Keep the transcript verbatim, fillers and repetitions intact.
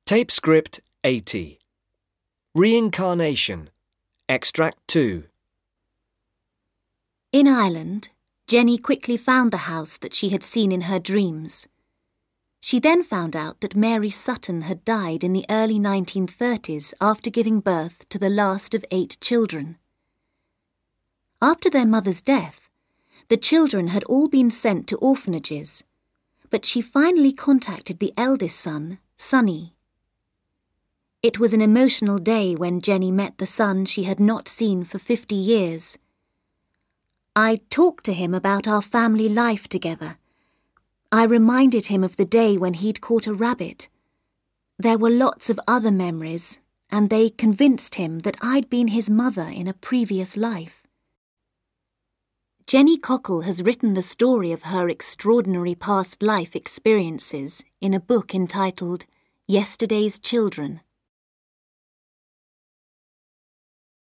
Tape script eighty. Reincarnation. Extract two. In Ireland, Jenny quickly found the house that she had seen in her dreams. She then found out that Mary Sutton had died in the early nineteen thirties after giving birth to the last of eight children. After their mother's death, the children had all been sent to orphanages, but she finally contacted the eldest son, Sonny. It was an emotional day when Jenny met the son she had not seen for fifty years. I talked to him about our family life together. I reminded him of the day when he'd caught a rabbit. There were lots of other memories, and they convinced him that I'd been his mother in a previous life. Jenny Cockle has written the story of her extraordinary past life experiences in a book entitled Yesterday's Children.